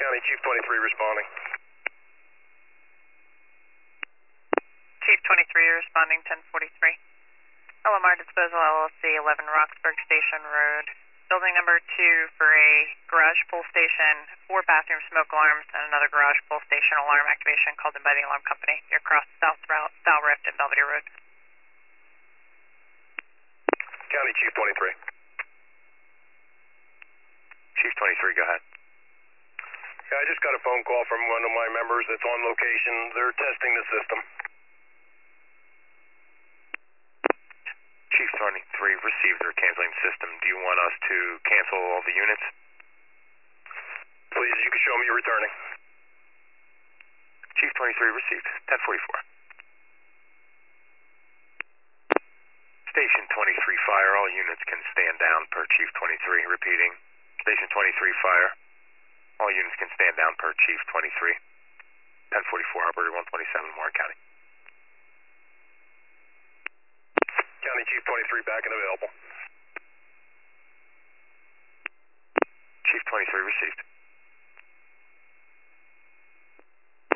County Chief 23 responding. Chief 23 responding 1043. LMR Disposal LLC, 11 Roxburgh Station Road. Building number 2 for a garage pull station, 4 bathroom smoke alarms, and another garage pull station alarm activation called in by the alarm company. You're across South Rift and Belvedere Road. County Chief 23. Chief 23, go ahead. Yeah, I just got a phone call from one of my members that's on location. They're testing the system. Chief 23 received their canceling system. Do you want us to cancel all the units? Please, you can show me returning. Chief 23 received. 1044. Station 23 fire. All units can stand down per Chief 23. Repeating. Station 23 fire. All units can stand down per Chief 23. 1044, operator 127, Warren County. County Chief 23 back and available. Chief 23 received.